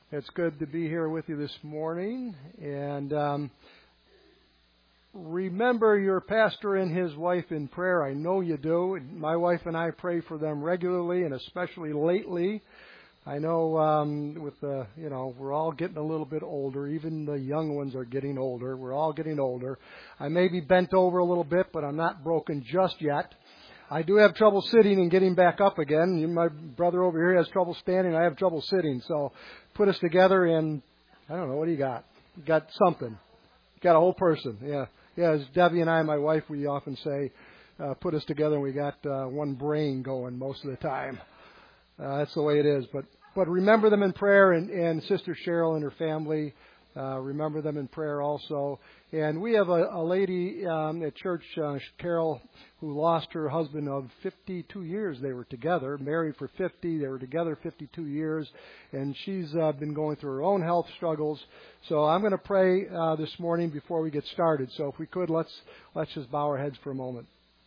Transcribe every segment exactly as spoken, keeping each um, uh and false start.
It's good to be here with you this morning. And um, remember your pastor and his wife in prayer. I know you do. My wife and I pray for them regularly, and especially lately. I know um, with the, you know, we're all getting a little bit older. Even the young ones are getting older. We're all getting older. I may be bent over a little bit, but I'm not broken just yet. I do have trouble sitting and getting back up again. My brother over here has trouble standing. I have trouble sitting. So put us together and, I don't know, what do you got? You got something. You got a whole person. Yeah. Yeah, as Debbie and I, my wife, we often say, uh, put us together and we got uh, one brain going most of the time. Uh, that's the way it is. But but remember them in prayer, and, and Sister Cheryl and her family, uh, remember them in prayer also. And we have a, a lady um, at church, uh, Carol, who lost her husband of fifty-two years. They were together, married for fifty. They were together fifty-two years, and she's uh, been going through her own health struggles. So I'm going to pray uh, this morning before we get started. So if we could, let's let's just bow our heads for a moment.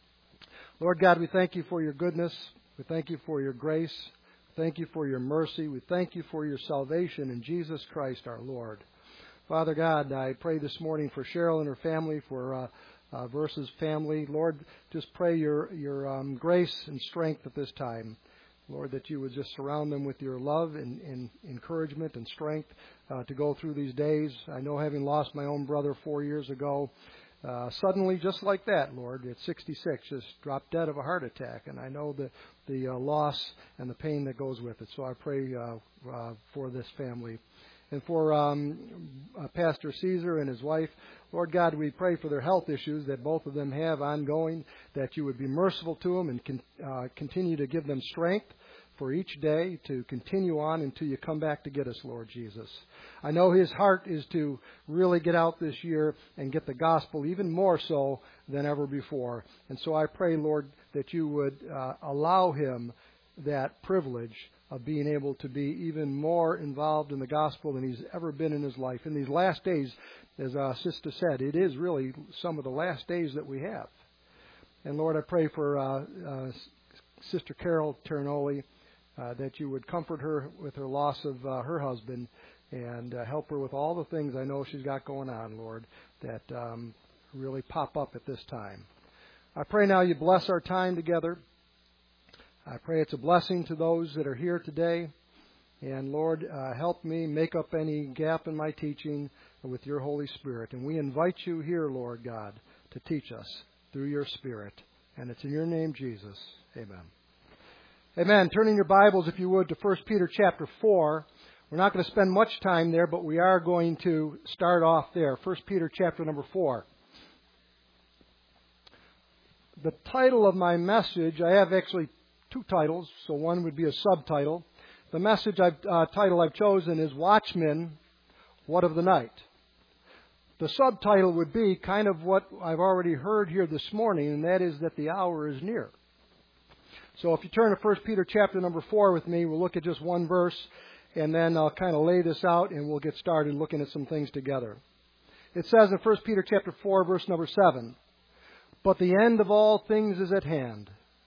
Lord God, we thank you for your goodness. We thank you for your grace. Thank you for your mercy. We thank you for your salvation in Jesus Christ our Lord. Father God, I pray this morning for Cheryl and her family, for uh, uh, Versa's family. Lord, just pray your your um, grace and strength at this time. Lord, that you would just surround them with your love and, and encouragement and strength uh, to go through these days. I know, having lost my own brother four years ago, Uh, suddenly, just like that, Lord, at sixty-six, just dropped dead of a heart attack. And I know the, the uh, loss and the pain that goes with it. So I pray uh, uh, for this family. And for um, uh, Pastor Caesar and his wife, Lord God, we pray for their health issues that both of them have ongoing, that you would be merciful to them and con- uh, continue to give them strength for each day to continue on until you come back to get us, Lord Jesus. I know his heart is to really get out this year and get the gospel even more so than ever before. And so I pray, Lord, that you would uh, allow him that privilege of being able to be even more involved in the gospel than he's ever been in his life. In these last days, as our sister said, it is really some of the last days that we have. And Lord, I pray for uh, uh, Sister Carol Ternoli, Uh, that you would comfort her with her loss of uh, her husband and uh, help her with all the things I know she's got going on, Lord, that um, really pop up at this time. I pray now you bless our time together. I pray it's a blessing to those that are here today. And, Lord, uh, help me make up any gap in my teaching with your Holy Spirit. And we invite you here, Lord God, to teach us through your Spirit. And it's in your name, Jesus. Amen. Amen. Turning your Bibles, if you would, to First Peter chapter four. We're not going to spend much time there, but we are going to start off there. First Peter chapter number four. The title of my message, I have actually two titles, so one would be a subtitle. The message I've, uh, title I've chosen is Watchmen, What of the Night? The subtitle would be kind of what I've already heard here this morning, and that is that the hour is near. So if you turn to First Peter chapter number four with me, we'll look at just one verse, and then I'll kind of lay this out, and we'll get started looking at some things together. It says in First Peter chapter four, verse number seven, "But the end of all things is at hand.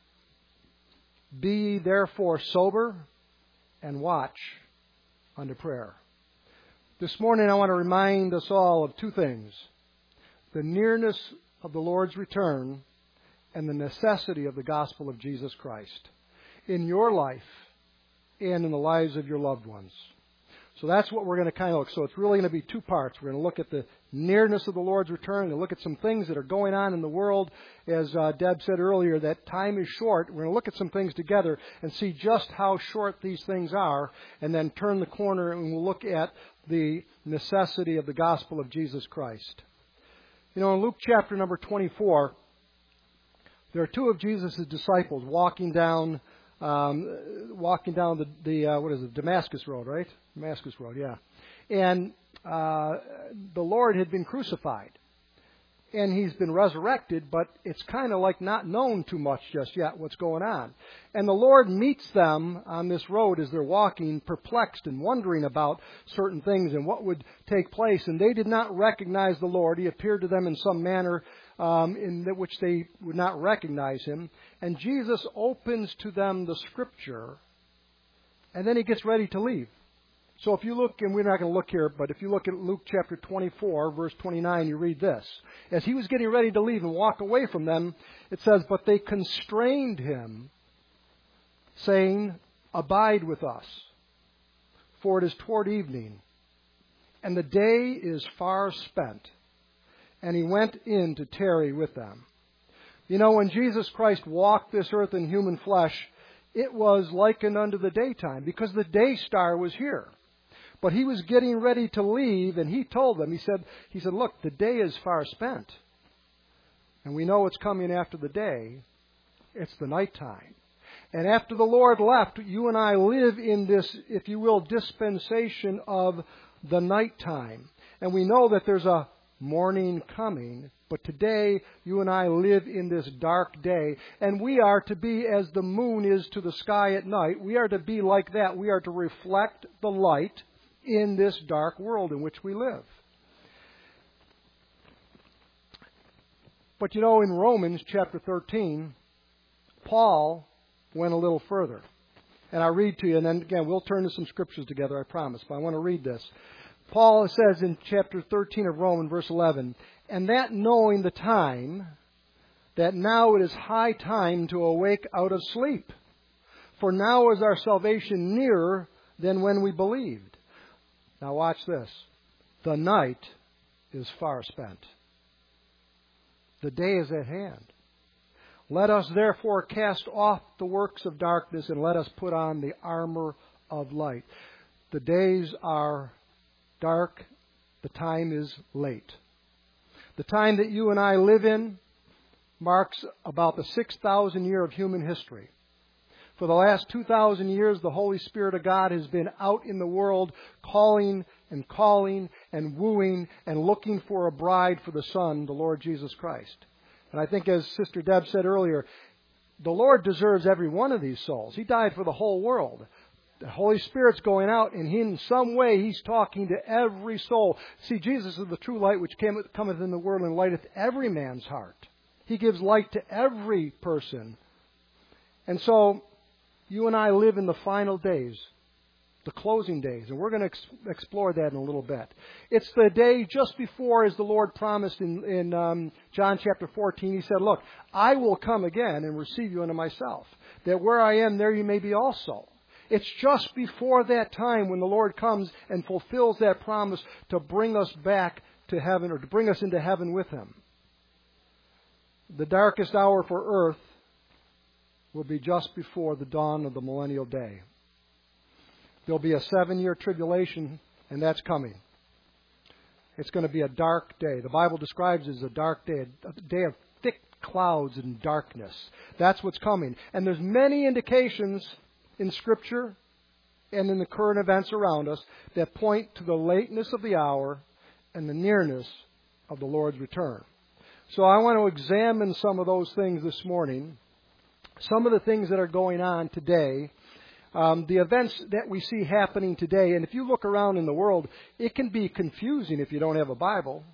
Be ye therefore sober, and watch unto prayer." This morning I want to remind us all of two things: the nearness of the Lord's return and the necessity of the gospel of Jesus Christ in your life and in the lives of your loved ones. So that's what we're going to kind of look. So it's really going to be two parts. We're going to look at the nearness of the Lord's return and look at some things that are going on in the world. As uh, Deb said earlier, that time is short. We're going to look at some things together and see just how short these things are, and then turn the corner and we'll look at the necessity of the gospel of Jesus Christ. You know, in Luke chapter number twenty-four, there are two of Jesus' disciples walking down, um, walking down the, the uh, what is it, Damascus Road, right? Damascus Road, yeah. And uh, the Lord had been crucified, and he's been resurrected, but it's kind of like not known too much just yet what's going on. And the Lord meets them on this road as they're walking, perplexed and wondering about certain things and what would take place. And they did not recognize the Lord. He appeared to them in some manner Um, in which they would not recognize him. And Jesus opens to them the Scripture, and then he gets ready to leave. So if you look, and we're not going to look here, but if you look at Luke chapter twenty-four, verse twenty-nine, you read this. As he was getting ready to leave and walk away from them, it says, "But they constrained him, saying, 'Abide with us, for it is toward evening, and the day is far spent.' And he went in to tarry with them." You know, when Jesus Christ walked this earth in human flesh, it was likened unto the daytime, because the day star was here. But he was getting ready to leave, and he told them, he said, he said, "Look, the day is far spent. And we know what's coming after the day. It's the nighttime. And after the Lord left, you and I live in this, if you will, dispensation of the nighttime. And we know that there's a morning coming. But today, you and I live in this dark day. And we are to be as the moon is to the sky at night. We are to be like that. We are to reflect the light in this dark world in which we live. But you know, in Romans chapter thirteen, Paul went a little further. And I read to you, and then again, we'll turn to some scriptures together, I promise. But I want to read this. Paul says in chapter thirteen of Romans, verse eleven, "And that knowing the time, that now it is high time to awake out of sleep. For now is our salvation nearer than when we believed." Now watch this. "The night is far spent. The day is at hand. Let us therefore cast off the works of darkness and let us put on the armor of light." The days are dark. The time is late. The time that you and I live in marks about the six thousand year of human history. For the last two thousand years, the Holy Spirit of God has been out in the world calling and calling and wooing and looking for a bride for the Son, the Lord Jesus Christ. And I think, as Sister Deb said earlier, the Lord deserves every one of these souls. He died for the whole world. The Holy Spirit's going out, and he, in some way He's talking to every soul. See, Jesus is the true light which cometh in the world and lighteth every man's heart. He gives light to every person. And so, you and I live in the final days, the closing days, and we're going to ex- explore that in a little bit. It's the day just before, as the Lord promised in, in um, John chapter fourteen, He said, "Look, I will come again and receive you unto myself, that where I am, there you may be also." It's just before that time when the Lord comes and fulfills that promise to bring us back to heaven, or to bring us into heaven with Him. The darkest hour for earth will be just before the dawn of the millennial day. There'll be a seven-year tribulation, and that's coming. It's going to be a dark day. The Bible describes it as a dark day, a day of thick clouds and darkness. That's what's coming. And there's many indications in Scripture and in the current events around us that point to the lateness of the hour and the nearness of the Lord's return. So I want to examine some of those things this morning. Some of the things that are going on today, um, the events that we see happening today. And if you look around in the world, it can be confusing if you don't have a Bible.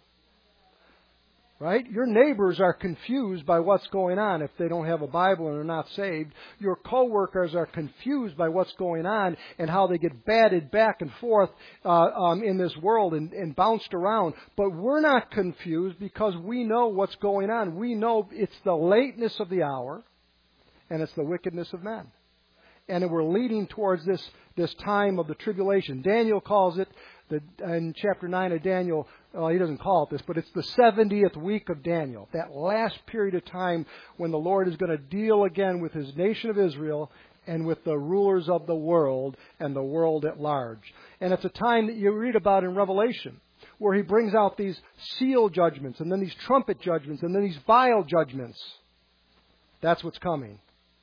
Right? Your neighbors are confused by what's going on if they don't have a Bible and are not saved. Your coworkers are confused by what's going on and how they get batted back and forth uh, um, in this world and, and bounced around. But we're not confused because we know what's going on. We know it's the lateness of the hour and it's the wickedness of men. And we're leading towards this, this time of the tribulation. Daniel calls it, the, in chapter nine of Daniel, well, he doesn't call it this, but it's the seventieth week of Daniel. That last period of time when the Lord is going to deal again with His nation of Israel and with the rulers of the world and the world at large. And it's a time that you read about in Revelation, where He brings out these seal judgments and then these trumpet judgments and then these vial judgments. That's what's coming.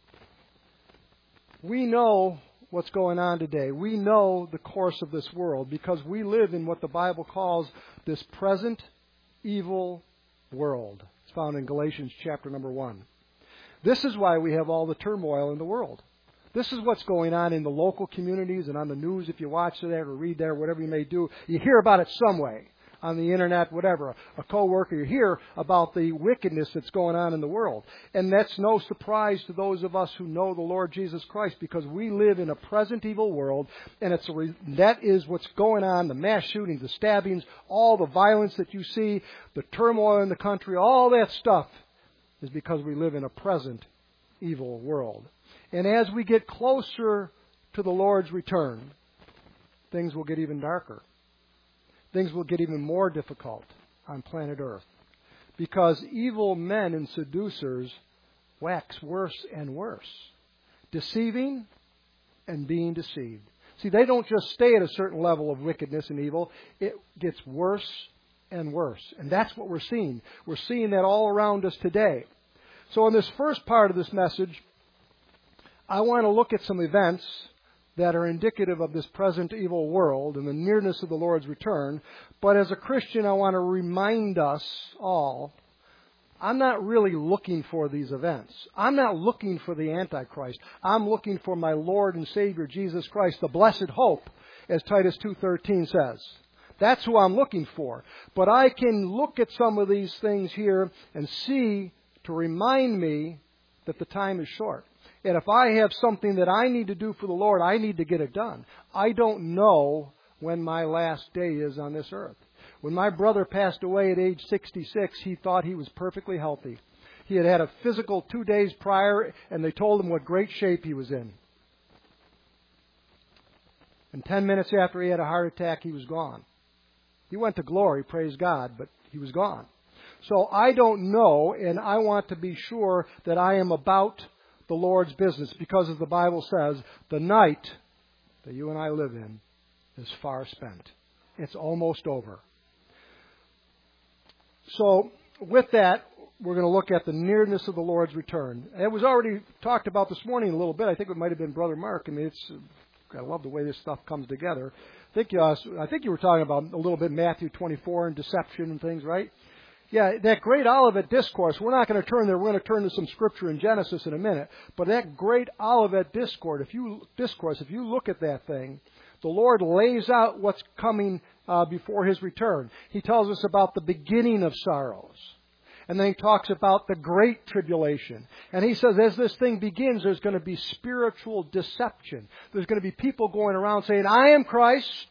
We know what's going on today. We know the course of this world because we live in what the Bible calls this present evil world. It's found in Galatians chapter number one. This is why we have all the turmoil in the world. This is what's going on in the local communities and on the news. If you watch that or read there, whatever you may do, you hear about it some way. on the internet, whatever, a coworker, you hear about the wickedness that's going on in the world. And that's no surprise to those of us who know the Lord Jesus Christ, because we live in a present evil world, and it's a re- that is what's going on, the mass shootings, the stabbings, all the violence that you see, the turmoil in the country, all that stuff is because we live in a present evil world. And as we get closer to the Lord's return, things will get even darker. Things will get even more difficult on planet Earth, because evil men and seducers wax worse and worse, deceiving and being deceived. See, they don't just stay at a certain level of wickedness and evil. It gets worse and worse. And that's what we're seeing. We're seeing that all around us today. So in this first part of this message, I want to look at some events that are indicative of this present evil world and the nearness of the Lord's return. But as a Christian, I want to remind us all, I'm not really looking for these events. I'm not looking for the Antichrist. I'm looking for my Lord and Savior, Jesus Christ, the blessed hope, as Titus two thirteen says. That's who I'm looking for. But I can look at some of these things here and see to remind me that the time is short. And if I have something that I need to do for the Lord, I need to get it done. I don't know when my last day is on this earth. When my brother passed away at age sixty-six, he thought he was perfectly healthy. He had had a physical two days prior, and they told him what great shape he was in. And ten minutes after he had a heart attack, he was gone. He went to glory, praise God, but he was gone. So I don't know, and I want to be sure that I am about the Lord's business, because as the Bible says, the night that you and I live in is far spent. It's almost over. So with that, we're going to look at the nearness of the Lord's return. It was already talked about this morning a little bit. I think it might have been Brother Mark. I mean, it's I love the way this stuff comes together. I think, uh, I think you were talking about a little bit Matthew twenty-four and deception and things, right? Yeah, that great Olivet Discourse, we're not going to turn there. We're going to turn to some scripture in Genesis in a minute. But that great Olivet Discourse, if you, discourse, if you look at that thing, the Lord lays out what's coming uh, before His return. He tells us about the beginning of sorrows. And then He talks about the great tribulation. And He says as this thing begins, there's going to be spiritual deception. There's going to be people going around saying, I am Christ.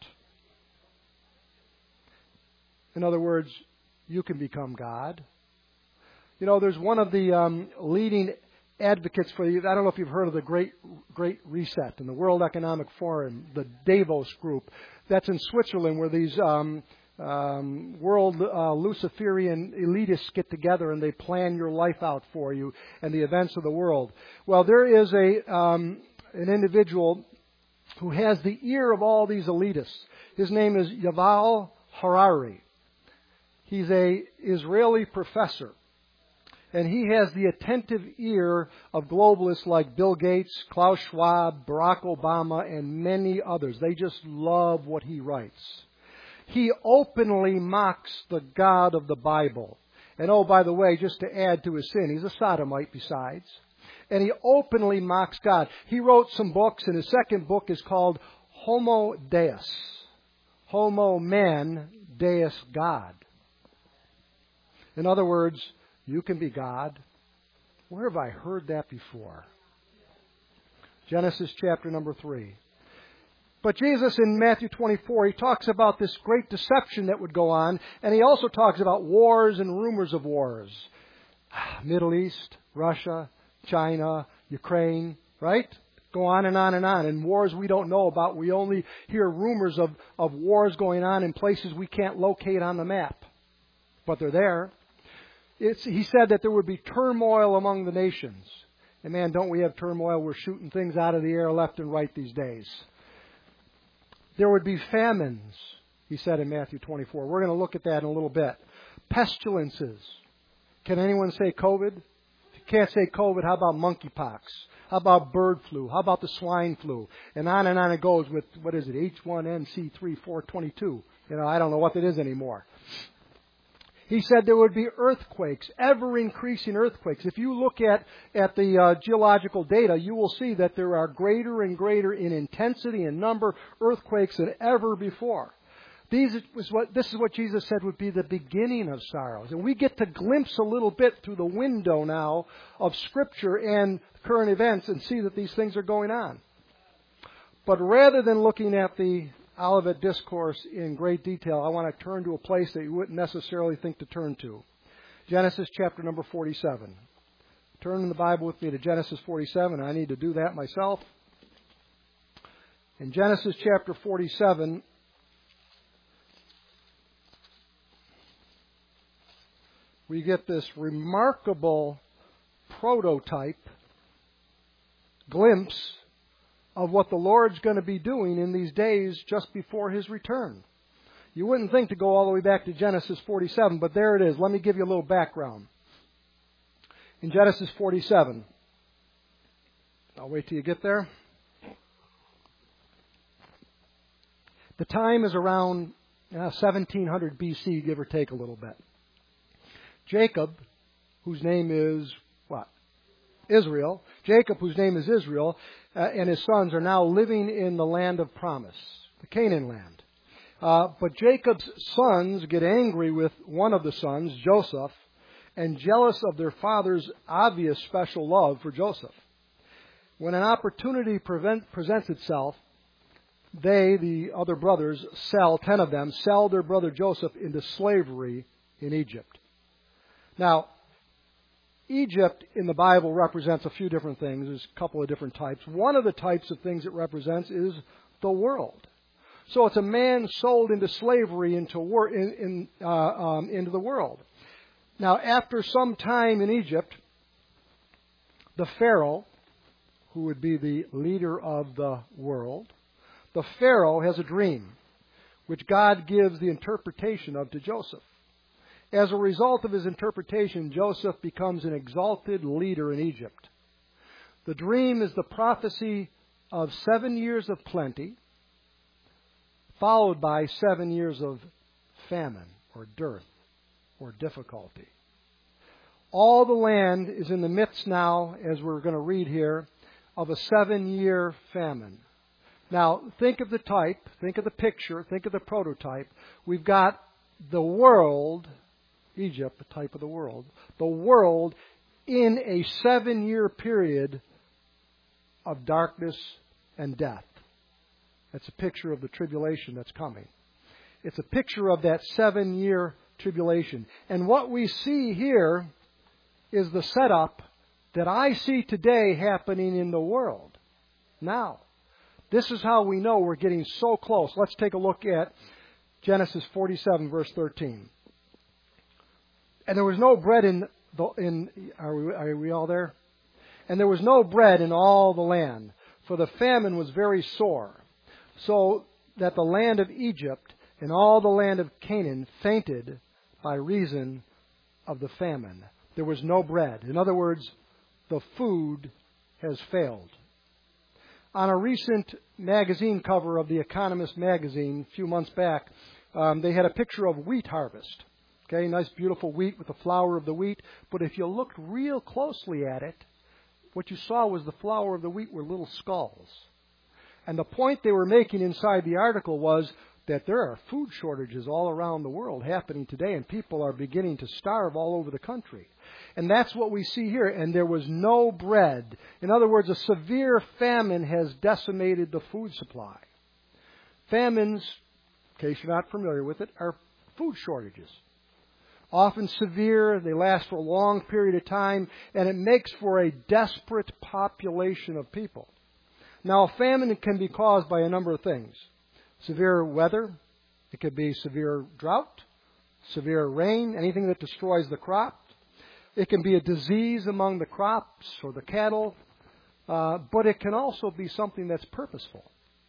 In other words, you can become God. You know, there's one of the um, leading advocates for the, I don't know if you've heard of the Great Great Reset and the World Economic Forum, the Davos Group. That's in Switzerland, where these um, um, world uh, Luciferian elitists get together and they plan your life out for you and the events of the world. Well, there is a um, an individual who has the ear of all these elitists. His name is Yuval Harari. He's a Israeli professor, and he has the attentive ear of globalists like Bill Gates, Klaus Schwab, Barack Obama, and many others. They just love what he writes. He openly mocks the God of the Bible. And oh, by the way, just to add to his sin, he's a sodomite besides. And he openly mocks God. He wrote some books, and his second book is called Homo Deus. Homo man, Deus God. In other words, you can be God. Where have I heard that before? Genesis chapter number three. But Jesus in Matthew twenty-four, He talks about this great deception that would go on, and He also talks about wars and rumors of wars. Middle East, Russia, China, Ukraine, right? Go on and on and on. And wars we don't know about. We only hear rumors of, of wars going on in places we can't locate on the map. But they're there. It's, he said that there would be turmoil among the nations. And man, don't we have turmoil? We're shooting things out of the air left and right these days. There would be famines, he said in Matthew twenty-four. We're going to look at that in a little bit. Pestilences. Can anyone say COVID? If you can't say COVID, how about monkeypox? How about bird flu? How about the swine flu? And on and on it goes with, what is it, H one N C three four twenty-two. You know, I don't know what it is anymore. He said there would be earthquakes, ever-increasing earthquakes. If you look at, at the uh, geological data, you will see that there are greater and greater in intensity and number earthquakes than ever before. These is what, this is what Jesus said would be the beginning of sorrows. And we get to glimpse a little bit through the window now of Scripture and current events and see that these things are going on. But rather than looking at the Olivet Discourse in great detail, I want to turn to a place that you wouldn't necessarily think to turn to. Genesis chapter number forty-seven. Turn in the Bible with me to Genesis forty-seven. I need to do that myself. In Genesis chapter forty-seven, we get this remarkable prototype glimpse of what the Lord's going to be doing in these days just before His return. You wouldn't think to go all the way back to Genesis forty-seven, but there it is. Let me give you a little background. In Genesis forty-seven, I'll wait till you get there. The time is around uh, seventeen hundred B C, give or take a little bit. Jacob, whose name is what? Israel. Jacob, whose name is Israel, uh, and his sons are now living in the land of promise, the Canaan land. Uh, but Jacob's sons get angry with one of the sons, Joseph, and jealous of their father's obvious special love for Joseph. When an opportunity prevent, presents itself, they, the other brothers, sell, ten of them, sell their brother Joseph into slavery in Egypt. Now, Egypt in the Bible represents a few different things. There's a couple of different types. One of the types of things it represents is the world. So it's a man sold into slavery into wor- in, in, uh, um, into the world. Now, after some time in Egypt, the Pharaoh, who would be the leader of the world, the Pharaoh has a dream, which God gives the interpretation of to Joseph. As a result of his interpretation, Joseph becomes an exalted leader in Egypt. The dream is the prophecy of seven years of plenty, followed by seven years of famine or dearth or difficulty. All the land is in the midst now, as we're going to read here, of a seven-year famine. Now, think of the type, think of the picture, think of the prototype. We've got the world, Egypt, the type of the world, the world in a seven-year period of darkness and death. That's a picture of the tribulation that's coming. It's a picture of that seven-year tribulation. And what we see here is the setup that I see today happening in the world now. This is how we know we're getting so close. Let's take a look at Genesis forty-seven, verse thirteen. And there was no bread in the, in, are we, are we all there? And there was no bread in all the land, for the famine was very sore, so that the land of Egypt and all the land of Canaan fainted by reason of the famine. There was no bread. In other words, the food has failed. On a recent magazine cover of The Economist magazine a few months back, um, they had a picture of wheat harvest. Okay, nice beautiful wheat with the flower of the wheat. But if you looked real closely at it, what you saw was the flower of the wheat were little skulls. And the point they were making inside the article was that there are food shortages all around the world happening today, and people are beginning to starve all over the country. And that's what we see here. And there was no bread. In other words, a severe famine has decimated the food supply. Famines, in case you're not familiar with it, are food shortages. Often severe, they last for a long period of time, and it makes for a desperate population of people. Now, a famine can be caused by a number of things. Severe weather, it could be severe drought, severe rain, anything that destroys the crop. It can be a disease among the crops or the cattle, uh, but it can also be something that's purposeful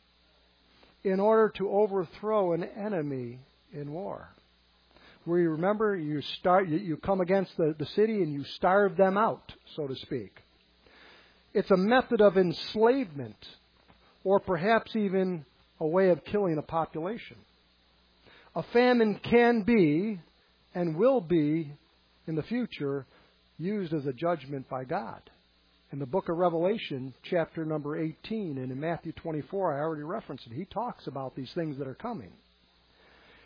in order to overthrow an enemy in war. Where you remember, you start, you come against the, the city and you starve them out, so to speak. It's a method of enslavement, or perhaps even a way of killing a population. A famine can be, and will be, in the future, used as a judgment by God. In the book of Revelation, chapter number eighteen, and in Matthew twenty-four, I already referenced it, he talks about these things that are coming.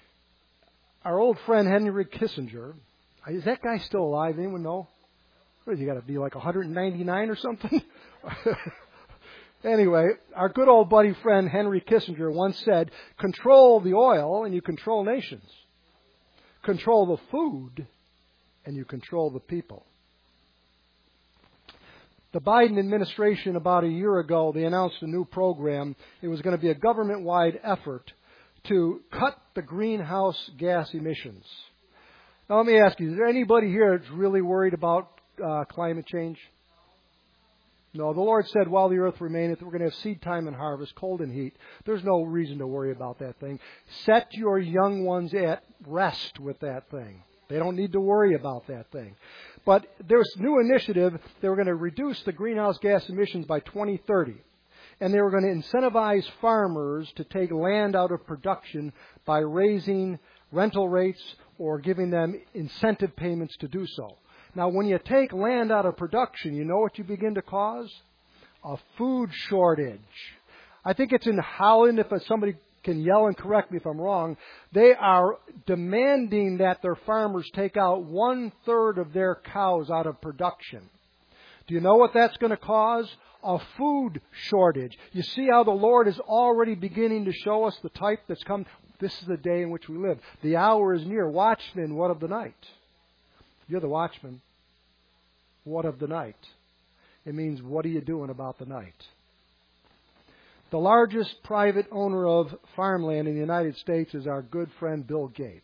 our old friend Henry Kissinger, is that guy still alive? Anyone know? What, has he got to be like one hundred ninety-nine or something? Anyway, our good old buddy friend Henry Kissinger once said, control the oil and you control nations. Control the food and you control the people. The Biden administration, about a year ago, they announced a new program. It was going to be a government-wide effort to cut the greenhouse gas emissions. Now, let me ask you, is there anybody here that's really worried about uh, climate change? No, the Lord said, while the earth remaineth, we're going to have seed time and harvest, cold and heat. There's no reason to worry about that thing. Set your young ones at rest with that thing. They don't need to worry about that thing. But there's a new initiative. They were going to reduce the greenhouse gas emissions by twenty thirty. And they were going to incentivize farmers to take land out of production by raising rental rates or giving them incentive payments to do so. Now, when you take land out of production, you know what you begin to cause? A food shortage. I think it's in Holland, if somebody can yell and correct me if I'm wrong, they are demanding that their farmers take out one-third of their cows out of production. Do you know what that's going to cause? A food shortage. You see how the Lord is already beginning to show us the type that's come. This is the day in which we live. The hour is near. Watchmen, what of the night? You're the watchman. What of the night? It means, what are you doing about the night? The largest private owner of farmland in the United States is our good friend Bill Gates.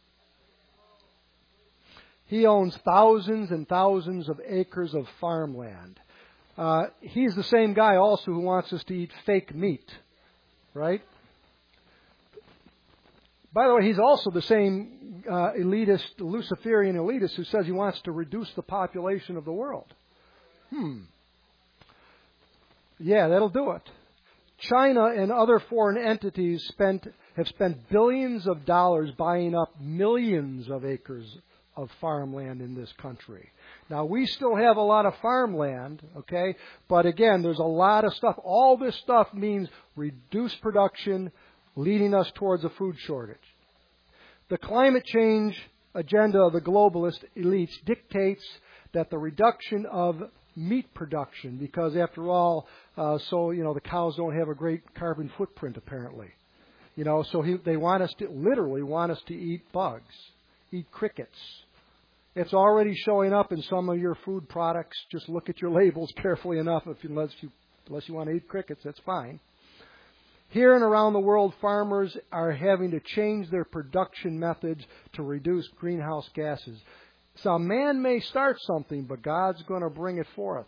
He owns thousands and thousands of acres of farmland. Uh, he's the same guy also who wants us to eat fake meat, right? By the way, he's also the same uh, elitist, Luciferian elitist who says he wants to reduce the population of the world. Hmm. Yeah, that'll do it. China and other foreign entities spent have spent billions of dollars buying up millions of acres of farmland in this country. Now, we still have a lot of farmland, okay? But again, there's a lot of stuff. All this stuff means reduced production, leading us towards a food shortage. The climate change agenda of the globalist elites dictates that the reduction of meat production, because after all, uh, so, you know, the cows don't have a great carbon footprint apparently. You know, so he, they want us to, literally want us to eat bugs, eat crickets. It's already showing up in some of your food products. Just look at your labels carefully enough. If unless you, unless you want to eat crickets, that's fine. Here and around the world, farmers are having to change their production methods to reduce greenhouse gases. So man may start something, but God's going to bring it forth.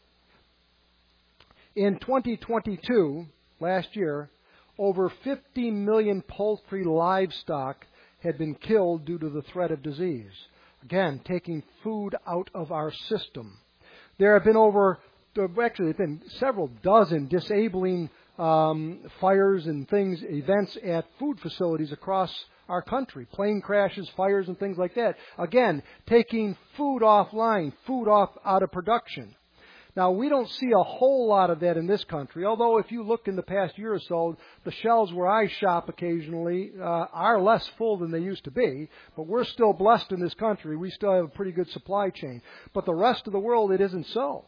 In twenty twenty-two, last year, over fifty million poultry livestock had been killed due to the threat of disease. Again, taking food out of our system. There have been over, actually, there have been several dozen disabling um, fires and things, events at food facilities across our country. Plane crashes, fires, and things like that. Again, taking food offline, food off out of production. Now, we don't see a whole lot of that in this country, although if you look in the past year or so, the shelves where I shop occasionally uh, are less full than they used to be, but we're still blessed in this country. We still have a pretty good supply chain. But the rest of the world, it isn't so.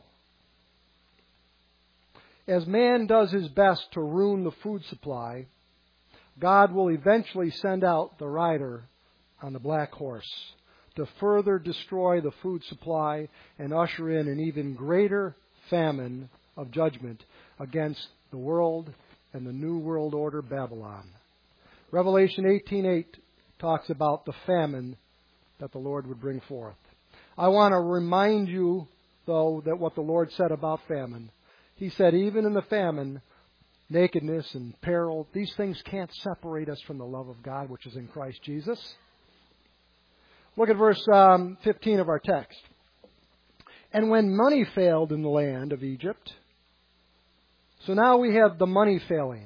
As man does his best to ruin the food supply, God will eventually send out the rider on the black horse to further destroy the food supply and usher in an even greater famine of judgment against the world and the new world order Babylon. Revelation eighteen eight talks about the famine that the Lord would bring forth. I want to remind you, though, that what the Lord said about famine. He said, even in the famine, nakedness and peril, these things can't separate us from the love of God, which is in Christ Jesus. Look at verse um, fifteen of our text. And when money failed in the land of Egypt, so now we have the money failing.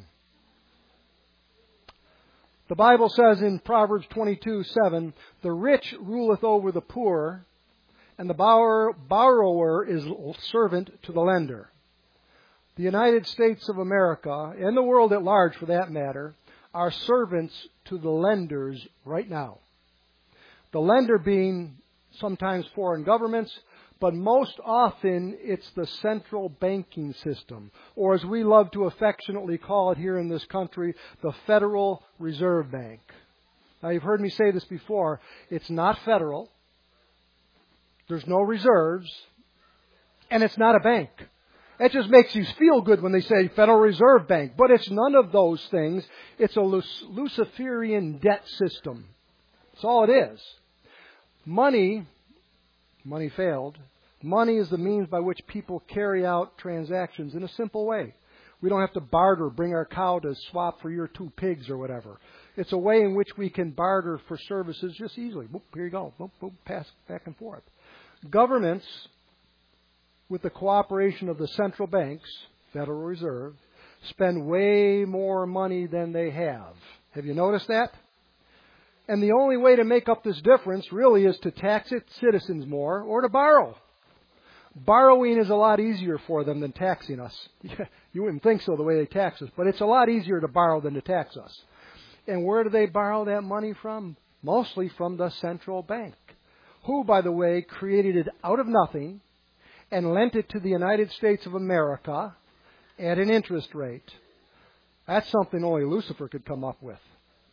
The Bible says in Proverbs twenty-two seven, the rich ruleth over the poor, and the borrower, borrower is servant to the lender. The United States of America, and the world at large for that matter, are servants to the lenders right now. The lender being sometimes foreign governments, but most often it's the central banking system, or as we love to affectionately call it here in this country, the Federal Reserve Bank. Now, you've heard me say this before. It's not federal. There's no reserves. And it's not a bank. It just makes you feel good when they say Federal Reserve Bank. But it's none of those things. It's a Luciferian debt system. That's all it is. Money, money failed. Money is the means by which people carry out transactions in a simple way. We don't have to barter, bring our cow to swap for your two pigs or whatever. It's a way in which we can barter for services just easily. Boop, here you go. Boop, boop, pass back and forth. Governments, with the cooperation of the central banks, Federal Reserve, spend way more money than they have. Have you noticed that? And the only way to make up this difference really is to tax its citizens more or to borrow. Borrowing is a lot easier for them than taxing us. You wouldn't think so the way they tax us, but it's a lot easier to borrow than to tax us. And where do they borrow that money from? Mostly from the central bank, who, by the way, created it out of nothing and lent it to the United States of America at an interest rate. That's something only Lucifer could come up with.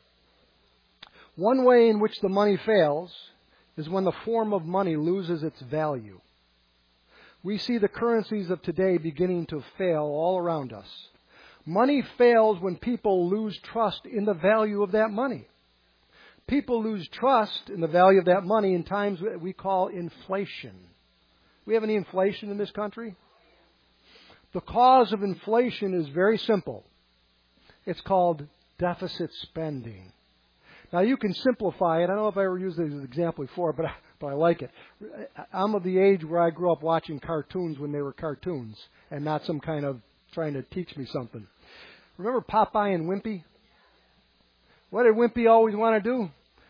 One way in which the money fails is when the form of money loses its value. We see the currencies of today beginning to fail all around us. Money fails when people lose trust in the value of that money. People lose trust in the value of that money in times that we call inflation. We have any inflation in this country? The cause of inflation is very simple. It's called deficit spending. Now, you can simplify it. I don't know if I ever used this as an example before, but I, but I like it. I'm of the age where I grew up watching cartoons when they were cartoons and not some kind of trying to teach me something. Remember Popeye and Wimpy? What did Wimpy always want to do?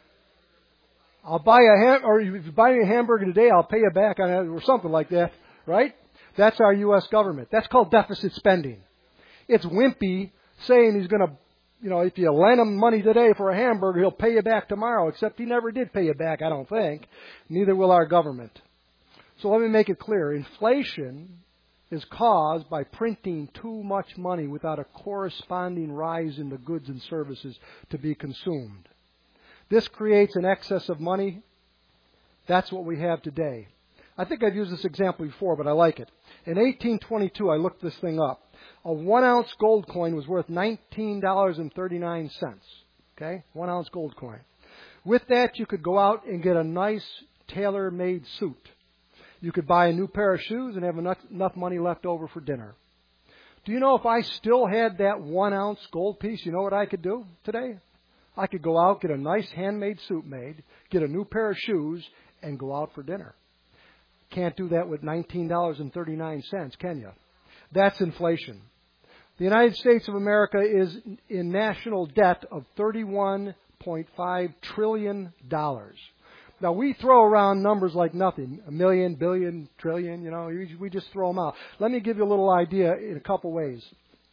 I'll buy a ham, or if you buy me a hamburger today, I'll pay you back on it, or something like that, right? That's our U S government. That's called deficit spending. It's Wimpy saying he's going to, you know, if you lend him money today for a hamburger, he'll pay you back tomorrow, except he never did pay you back, I don't think. Neither will our government. So let me make it clear. Inflation is caused by printing too much money without a corresponding rise in the goods and services to be consumed. This creates an excess of money. That's what we have today. I think I've used this example before, but I like it. In eighteen twenty-two, I looked this thing up. A one-ounce gold coin was worth nineteen dollars and thirty-nine cents. Okay? One-ounce gold coin. With that, you could go out and get a nice tailor-made suit. You could buy a new pair of shoes and have enough, enough money left over for dinner. Do you know if I still had that one-ounce gold piece, you know what I could do today? I could go out, get a nice handmade suit made, get a new pair of shoes, and go out for dinner. Can't do that with nineteen dollars and thirty-nine cents, can you? That's inflation. The United States of America is in national debt of thirty-one point five trillion dollars. Now, we throw around numbers like nothing, a million, billion, trillion, you know, we just throw them out. Let me give you a little idea in a couple ways.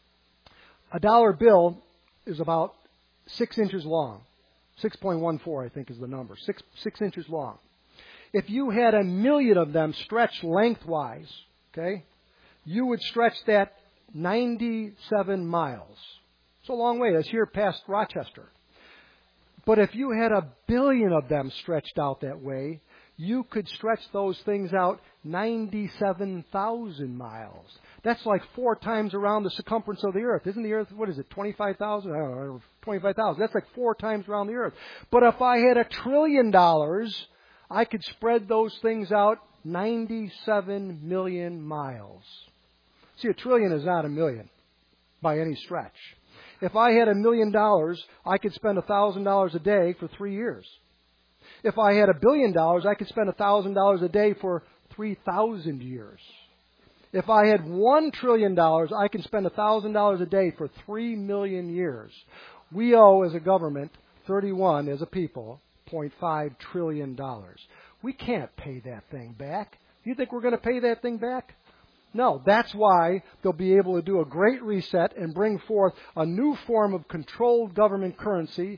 A dollar bill is about six inches long. six point one four, I think, is the number. Six, six inches long. If you had a million of them stretched lengthwise, okay, you would stretch that ninety-seven miles. It's a long way. That's here past Rochester. But if you had a billion of them stretched out that way, you could stretch those things out ninety-seven thousand miles. That's like four times around the circumference of the earth. Isn't the earth, what is it, twenty-five thousand? I don't know, twenty-five thousand. That's like four times around the earth. But if I had a trillion dollars, I could spread those things out ninety-seven million miles. See, a trillion is not a million by any stretch. If I had a million dollars, I could spend a thousand dollars a day for three years. If I had a billion dollars, I could spend a thousand dollars a day for three thousand years. If I had one trillion dollars, I can spend a thousand dollars a day for three million years. We owe, as a government, thirty-one as a people, point five trillion dollars. We can't pay that thing back. Do you think we're going to pay that thing back? No, that's why they'll be able to do a great reset and bring forth a new form of controlled government currency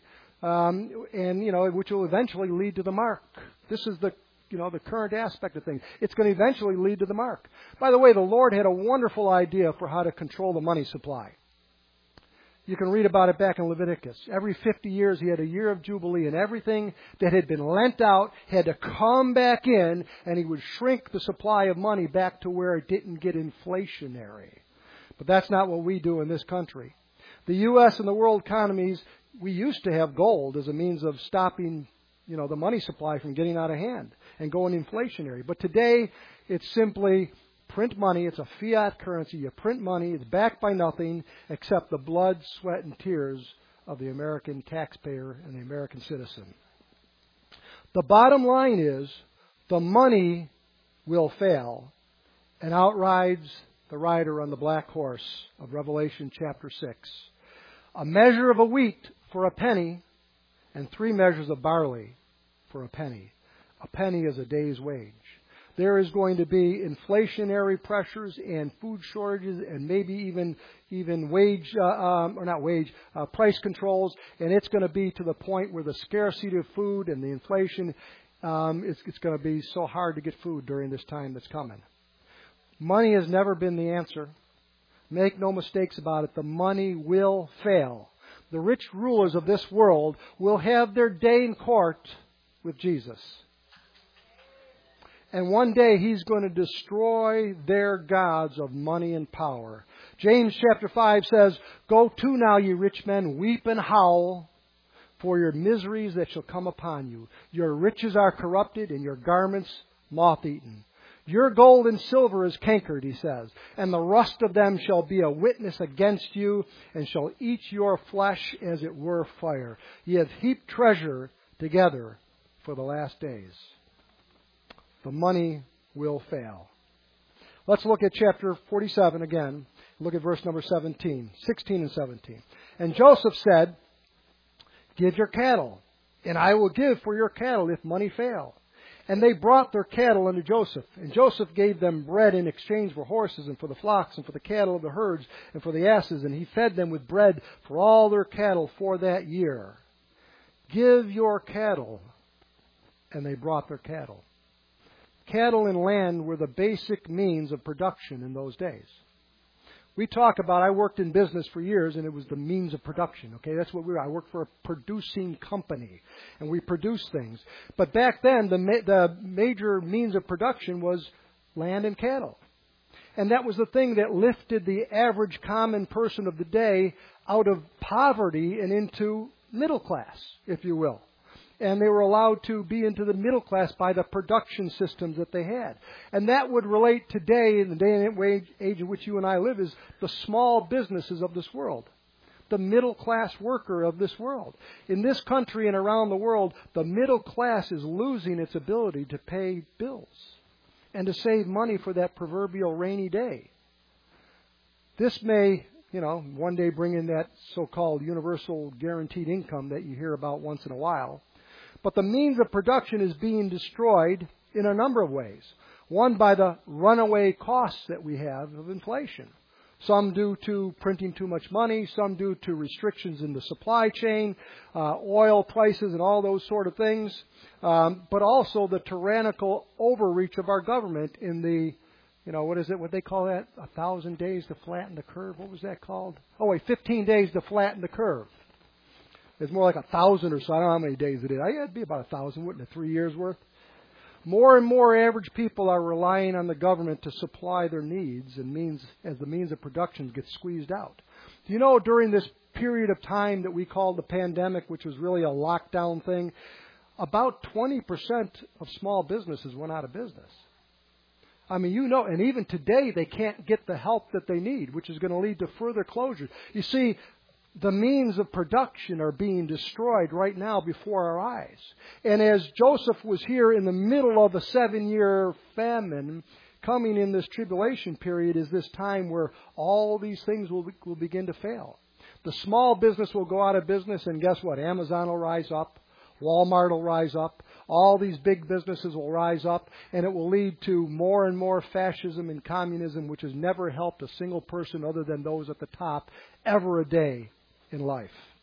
um, and, you know, which will eventually lead to the mark. This is the, you know, the current aspect of things. It's going to eventually lead to the mark. By the way, the Lord had a wonderful idea for how to control the money supply. You can read about it back in Leviticus. Every fifty years he had a year of Jubilee, and everything that had been lent out had to come back in, and he would shrink the supply of money back to where it didn't get inflationary. But that's not what we do in this country. The U S and the world economies, we used to have gold as a means of stopping, you know, the money supply from getting out of hand and going inflationary. But today, it's simply print money. It's a fiat currency. You print money. It's backed by nothing except the blood, sweat, and tears of the American taxpayer and the American citizen. The bottom line is the money will fail and outrides the rider on the black horse of Revelation chapter six. A measure of a wheat for a penny and three measures of barley for a penny. A penny is a day's wage. There is going to be inflationary pressures and food shortages and maybe even even wage, uh, um, or not wage, uh, price controls. And it's going to be to the point where the scarcity of food and the inflation, um, it's, it's going to be so hard to get food during this time that's coming. Money has never been the answer. Make no mistakes about it. The money will fail. The rich rulers of this world will have their day in court with Jesus. And one day He's going to destroy their gods of money and power. James chapter five says, "Go to now, ye rich men, weep and howl for your miseries that shall come upon you. Your riches are corrupted and your garments moth-eaten. Your gold and silver is cankered," he says, "and the rust of them shall be a witness against you, and shall eat your flesh as it were fire. Ye have heaped treasure together for the last days." The money will fail. Let's look at chapter forty-seven again. Look at verse number seventeen, sixteen and seventeen. "And Joseph said, Give your cattle, and I will give for your cattle if money fail. And they brought their cattle unto Joseph. And Joseph gave them bread in exchange for horses, and for the flocks, and for the cattle of the herds, and for the asses. And he fed them with bread for all their cattle for that year. Give your cattle. And they brought their cattle." Cattle and land were the basic means of production in those days. We talk about, I worked in business for years, and it was the means of production. Okay, that's what we were. I worked for a producing company, and we produced things. But back then, the ma- the major means of production was land and cattle. And that was the thing that lifted the average common person of the day out of poverty and into middle class, if you will. And they were allowed to be into the middle class by the production systems that they had. And that would relate today, in the day and age in which you and I live, is the small businesses of this world. The middle class worker of this world. In this country and around the world, the middle class is losing its ability to pay bills and to save money for that proverbial rainy day. This may, you know, one day bring in that so-called universal guaranteed income that you hear about once in a while. But the means of production is being destroyed in a number of ways. One, by the runaway costs that we have of inflation. Some due to printing too much money, some due to restrictions in the supply chain, uh, oil prices and all those sort of things. Um, but also the tyrannical overreach of our government in the, you know, what is it, what they call that? A thousand days to flatten the curve? What was that called? Oh, wait, fifteen days to flatten the curve. It's more like a thousand or so. I don't know how many days it is. It'd be about a thousand, wouldn't it? Three years worth. More and more average people are relying on the government to supply their needs and means as the means of production gets squeezed out. You know, during this period of time that we called the pandemic, which was really a lockdown thing, about twenty percent of small businesses went out of business. I mean, you know, and even today they can't get the help that they need, which is going to lead to further closures. You see, the means of production are being destroyed right now before our eyes. And as Joseph was here in the middle of a seven-year famine, coming in this tribulation period is this time where all these things will, will begin to fail. The small business will go out of business, and guess what? Amazon will rise up. Walmart will rise up. All these big businesses will rise up, and it will lead to more and more fascism and communism, which has never helped a single person other than those at the top ever a day in life.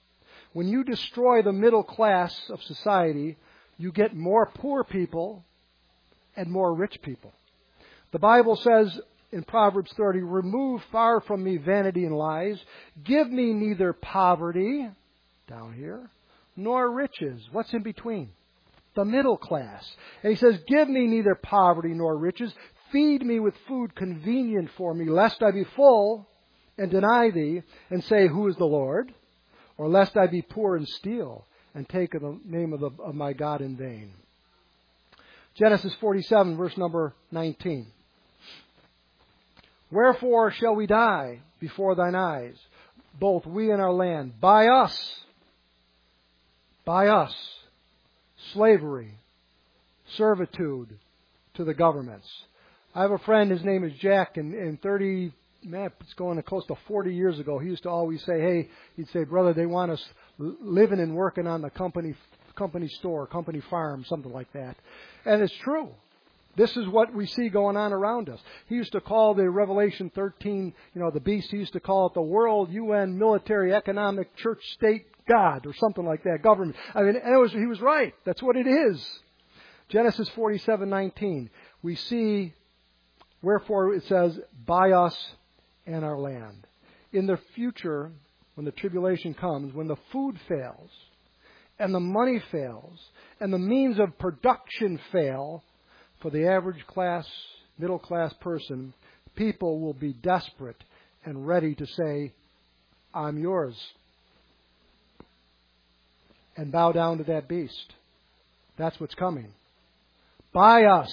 When you destroy the middle class of society, you get more poor people and more rich people. The Bible says in Proverbs thirty, remove far from me vanity and lies. Give me neither poverty, down here, nor riches. What's in between? The middle class. And he says, give me neither poverty nor riches. Feed me with food convenient for me, lest I be full and deny thee and say, who is the Lord? Or lest I be poor and steal and take the name of, the, of my God in vain. Genesis forty-seven, verse number nineteen. Wherefore shall we die before thine eyes, both we and our land? By us, by us, slavery, servitude to the governments. I have a friend, his name is Jack, and, and thirty, man, it's going close to forty years ago, he used to always say, hey, he'd say, brother, they want us living and working on the company company store, company farm, something like that. And it's true. This is what we see going on around us. He used to call the Revelation thirteen, you know, the beast, he used to call it the world, U N, military, economic, church, state, God, or something like that, government. I mean, and it was, he was right. That's what it is. Genesis forty-seven nineteen. We see, wherefore it says, by us and our land. In the future, when the tribulation comes, when the food fails, and the money fails, and the means of production fail, for the average class, middle class person, people will be desperate and ready to say, I'm yours. And bow down to that beast. That's what's coming. By us.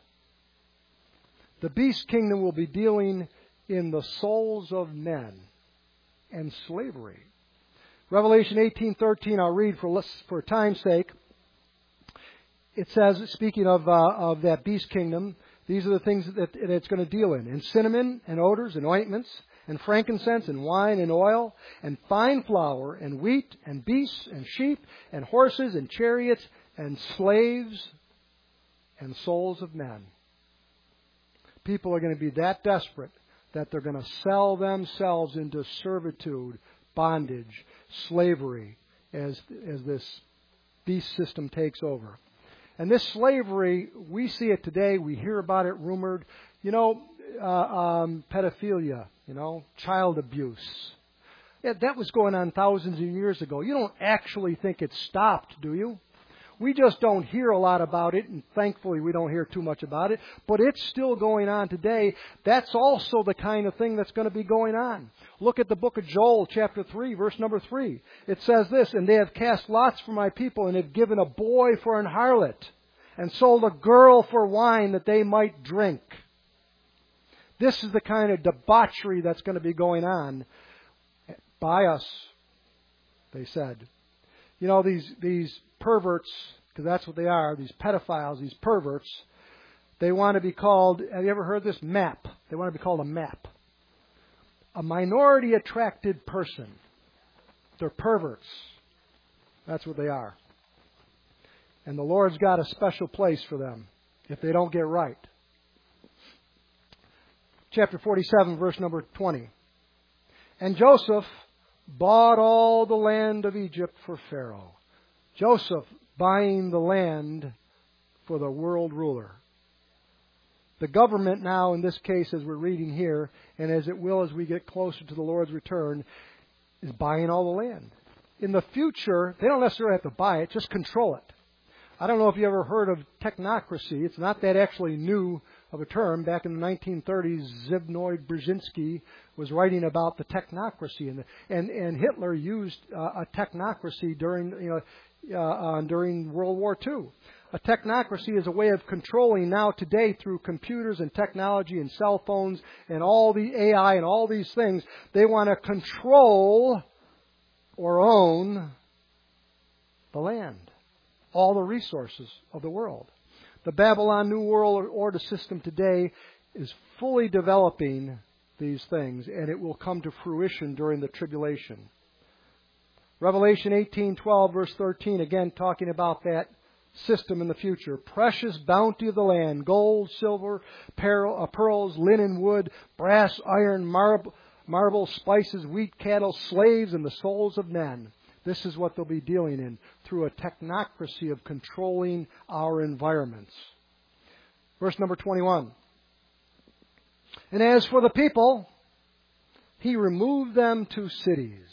The beast kingdom will be dealing in the souls of men and slavery. Revelation eighteen thirteen, I'll read for, for time's sake. It says, speaking of uh, of that beast kingdom, these are the things that, that it's going to deal in. And cinnamon and odors and ointments and frankincense and wine and oil and fine flour and wheat and beasts and sheep and horses and chariots and slaves and souls of men. People are going to be that desperate that they're going to sell themselves into servitude, bondage, slavery as as this beast system takes over. And this slavery, we see it today. We hear about it rumored. You know, uh, um, pedophilia, you know, child abuse. Yeah, that was going on thousands of years ago. You don't actually think it stopped, do you? We just don't hear a lot about it, and thankfully we don't hear too much about it. But it's still going on today. That's also the kind of thing that's going to be going on. Look at the book of Joel, chapter three, verse number three. It says this, and they have cast lots for my people, and have given a boy for an harlot, and sold a girl for wine that they might drink. This is the kind of debauchery that's going to be going on by us, they said. You know, these these perverts, because that's what they are, these pedophiles, these perverts, they want to be called, have you ever heard this? MAP. They want to be called a MAP. A minority attracted person. They're perverts. That's what they are. And the Lord's got a special place for them if they don't get right. Chapter forty-seven, verse number twenty. And Joseph bought all the land of Egypt for Pharaoh. Joseph buying the land for the world ruler. The government now, in this case, as we're reading here, and as it will as we get closer to the Lord's return, is buying all the land. In the future, they don't necessarily have to buy it, just control it. I don't know if you ever heard of technocracy. It's not that actually new of a term. Back in the nineteen thirties, Zbigniew Brzezinski was writing about the technocracy, and the, and, and Hitler used uh, a technocracy during you know uh, uh, during World War Two. A technocracy is a way of controlling now today through computers and technology and cell phones and all the A I and all these things. They want to control or own the land, all the resources of the world. The Babylon New World Order system today is fully developing these things, and it will come to fruition during the tribulation. Revelation eighteen twelve, verse thirteen, again talking about that system in the future. Precious bounty of the land, gold, silver, pearl, uh, pearls, linen, wood, brass, iron, marble, marble, spices, wheat, cattle, slaves, and the souls of men. This is what they'll be dealing in through a technocracy of controlling our environments. Verse number twenty-one. And as for the people, he removed them to cities.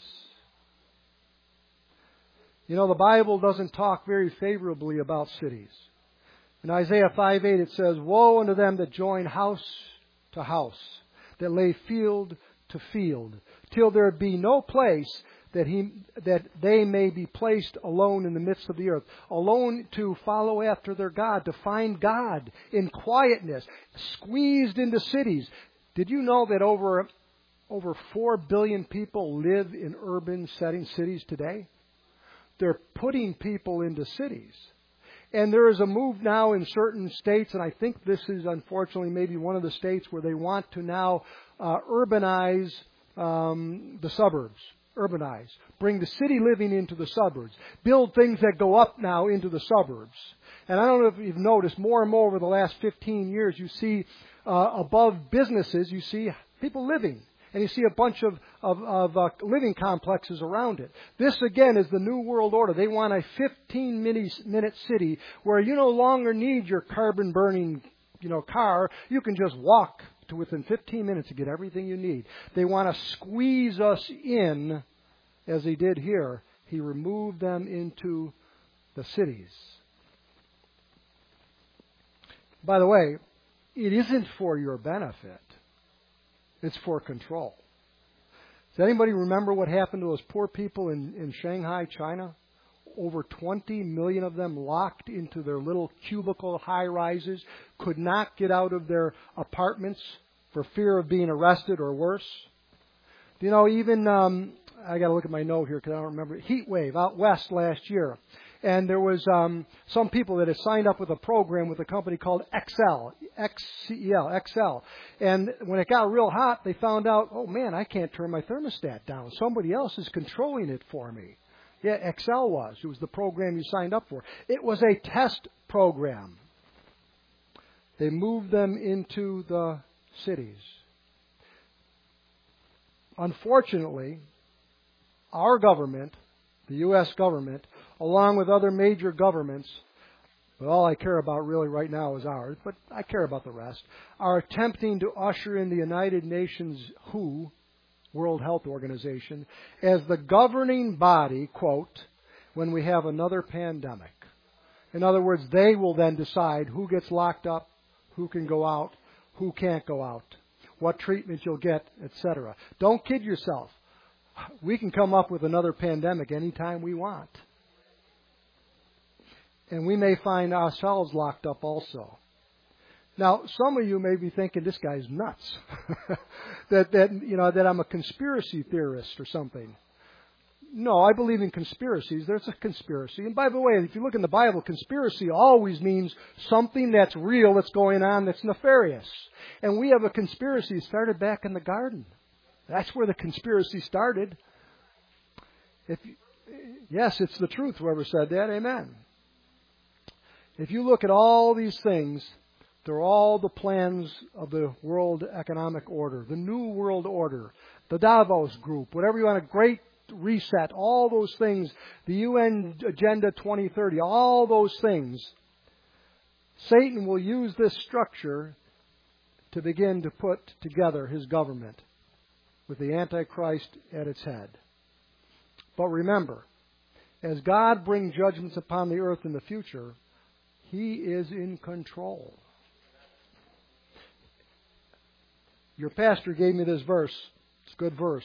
You know, the Bible doesn't talk very favorably about cities. In Isaiah five eight it says, Woe unto them that join house to house, that lay field to field, till there be no place that he that they may be placed alone in the midst of the earth, alone to follow after their God, to find God in quietness, squeezed into cities. Did you know that over over four billion people live in urban setting cities today? They're putting people into cities. And there is a move now in certain states, and I think this is unfortunately maybe one of the states where they want to now uh, urbanize um, the suburbs. Urbanize. Bring the city living into the suburbs. Build things that go up now into the suburbs. And I don't know if you've noticed, more and more over the last fifteen years, you see uh, above businesses, you see people living. And you see a bunch of, of, of uh, living complexes around it. This, again, is the New World Order. They want a fifteen-minute city where you no longer need your carbon-burning, you know, car. You can just walk to within fifteen minutes to get everything you need. They want to squeeze us in, as he did here. He removed them into the cities. By the way, it isn't for your benefit. It's for control. Does anybody remember what happened to those poor people in, in Shanghai, China? Over twenty million of them locked into their little cubicle high-rises, could not get out of their apartments for fear of being arrested or worse. You know, even, um, I got to look at my note here because I don't remember, heat wave out west last year. And there was um, some people that had signed up with a program with a company called X L, X C E L, X L. And when it got real hot, they found out, oh man, I can't turn my thermostat down. Somebody else is controlling it for me. Yeah, X L was. It was the program you signed up for. It was a test program. They moved them into the cities. Unfortunately, our government, the U S government, along with other major governments, but all I care about really right now is ours, but I care about the rest, are attempting to usher in the United Nations W H O, World Health Organization, as the governing body, quote, when we have another pandemic. In other words, they will then decide who gets locked up, who can go out, who can't go out, what treatment you'll get, et cetera. Don't kid yourself. We can come up with another pandemic anytime we want. And we may find ourselves locked up also. Now, some of you may be thinking, this guy's nuts. that, that, you know, that I'm a conspiracy theorist or something. No, I believe in conspiracies. There's a conspiracy. And by the way, if you look in the Bible, conspiracy always means something that's real, that's going on, that's nefarious. And we have a conspiracy that started back in the garden. That's where the conspiracy started. If you, yes, it's the truth, whoever said that. Amen. If you look at all these things, they're all the plans of the World Economic Order, the New World Order, the Davos Group, whatever you want, a great reset, all those things, the U N Agenda twenty thirty, all those things. Satan will use this structure to begin to put together his government with the Antichrist at its head. But remember, as God brings judgments upon the earth in the future, He is in control. Your pastor gave me this verse. It's a good verse.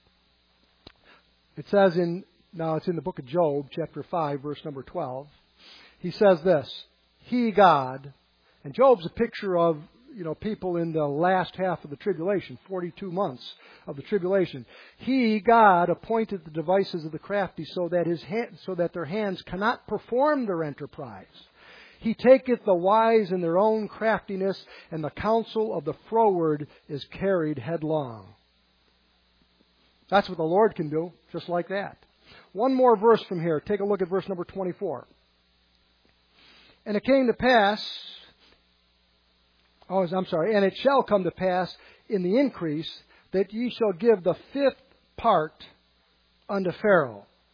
It says in, now it's in the book of Job, chapter five, verse number twelve. He says this, He, God, and Job's a picture of, you know, people in the last half of the tribulation, forty-two months of the tribulation. He, God, appointed the devices of the crafty so that his hand, so that their hands cannot perform their enterprise. He taketh the wise in their own craftiness, and the counsel of the froward is carried headlong. That's what the Lord can do, just like that. One more verse from here. Take a look at verse number twenty-four. And it came to pass, oh, I'm sorry, and it shall come to pass in the increase that ye shall give the fifth part unto Pharaoh.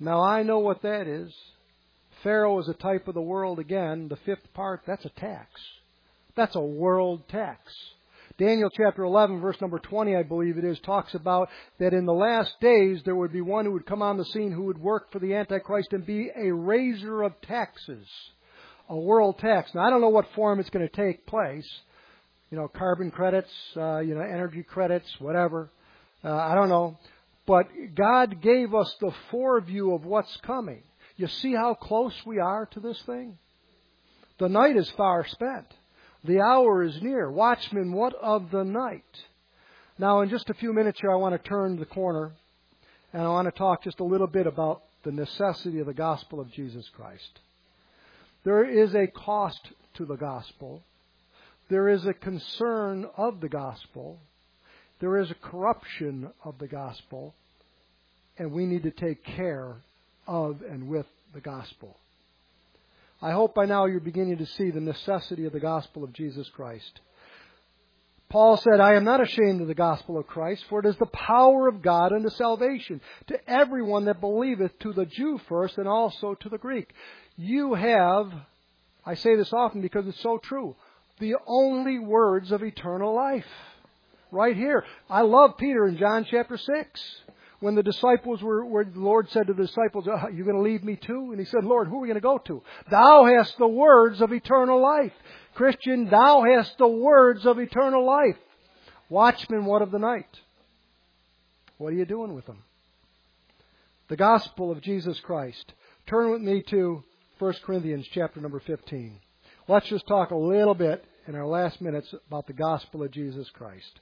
Now I know what that is. Pharaoh is a type of the world again. The fifth part, that's a tax. That's a world tax. Daniel chapter eleven, verse number twenty, I believe it is, talks about that in the last days there would be one who would come on the scene who would work for the Antichrist and be a raiser of taxes. A world tax. Now, I don't know what form it's going to take place. You know, carbon credits, uh, you know, energy credits, whatever. Uh, I don't know. But God gave us the foreview of what's coming. You see how close we are to this thing? The night is far spent. The hour is near. Watchmen, what of the night? Now, in just a few minutes here, I want to turn the corner, and I want to talk just a little bit about the necessity of the gospel of Jesus Christ. There is a cost to the gospel. There is a concern of the gospel. There is a corruption of the gospel. And we need to take care of and with the gospel. I hope by now you're beginning to see the necessity of the gospel of Jesus Christ. Paul said, I am not ashamed of the gospel of Christ, for it is the power of God unto salvation, to everyone that believeth, to the Jew first, and also to the Greek. You have, I say this often because it's so true, the only words of eternal life. Right here. I love Peter in John chapter six. When the disciples were, where the Lord said to the disciples, oh, you're going to leave me too? And he said, Lord, who are we going to go to? Thou hast the words of eternal life. Christian, thou hast the words of eternal life. Watchman, what of the night? What are you doing with them? The gospel of Jesus Christ. Turn with me to First Corinthians chapter number fifteen. Let's just talk a little bit in our last minutes about the gospel of Jesus Christ.